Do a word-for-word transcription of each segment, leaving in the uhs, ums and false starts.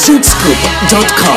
Synthscoop dot com.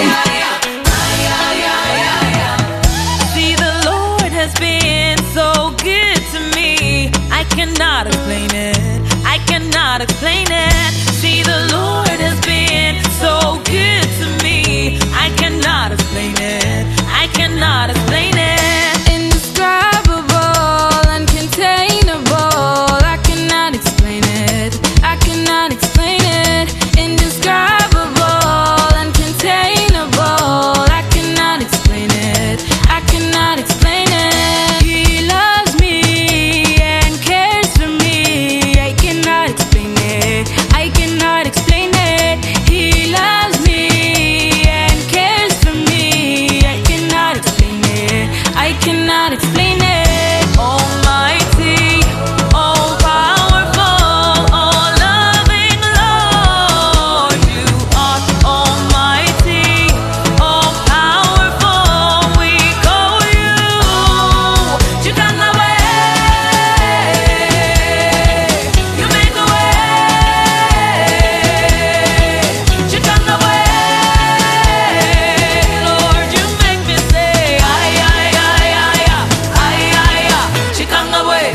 See, the Lord has been so good to me. I cannot explain it. I cannot explain it. See, the Lord has been so good to me. I cannot explain it. I cannot explain it. Indescribable, uncontainable. I cannot explain it. I cannot explain it. Indescribable, uncontainable. I cannot explain it. I cannot explain it. He loves me and cares for me. I cannot explain it. I cannot explain it. He loves me and cares for me. I cannot explain it. I cannot explain it. Almighty, all powerful, all loving Lord, you are almighty, all powerful. We call you. You got the way. You make a way. You got the way. Lord, you make me say, ay, ay, ay, ay, ay, ay, ay. She come away.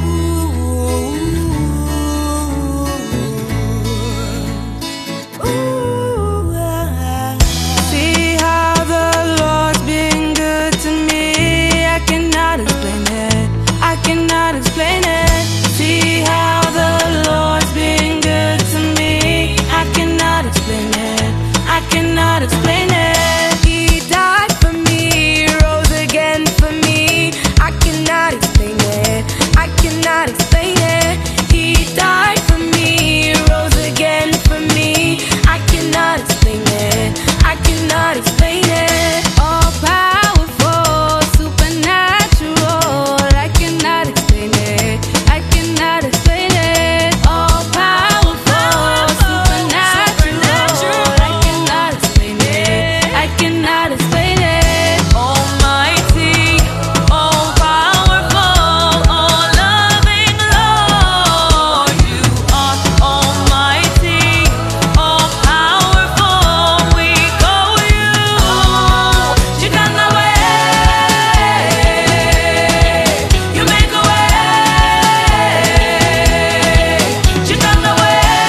See how the Lord's been good to me. I cannot explain it. I cannot explain it. See how the Lord's been good to me. I cannot explain it. I cannot explain it. He died for me, rose again for me. I cannot explain it. I cannot explain it. He died for me, rose again for me. I cannot explain it. I cannot explain it. All powerful, supernatural. I cannot explain it. I cannot explain it. All powerful, supernatural. I cannot explain it. I cannot explain it. Almighty, all powerful, all loving Lord, you are almighty, all powerful. We call you. You got the way. You make a way. You got the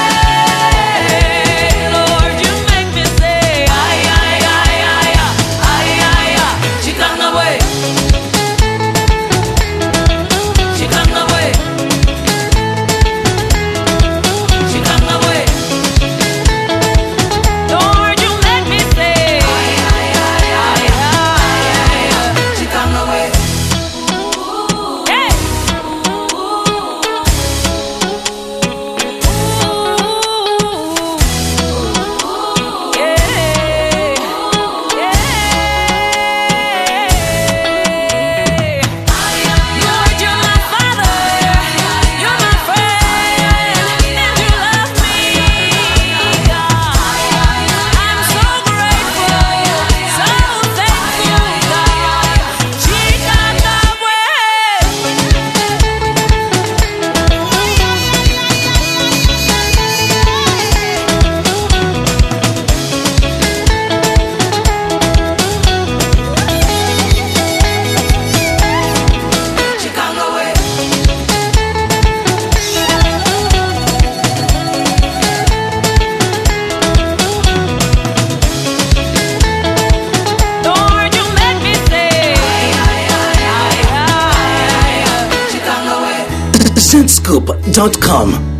way. Lord, you make me say, ay, ay, ay, ay, ay, ay, ay. She come the way. She come the way. She come the way. Lord, you make me say, ay, ay, ay, ay, ay, ay. She come the way. Hey. Lord, you're my Father, you're my friend, and you love me, God. I'm so grateful, so thankful, God. She got the way. She come the way. Lord, you make me say, ay, ay, ay, ay, ay, ay. She come the way. Synthscoop dot com.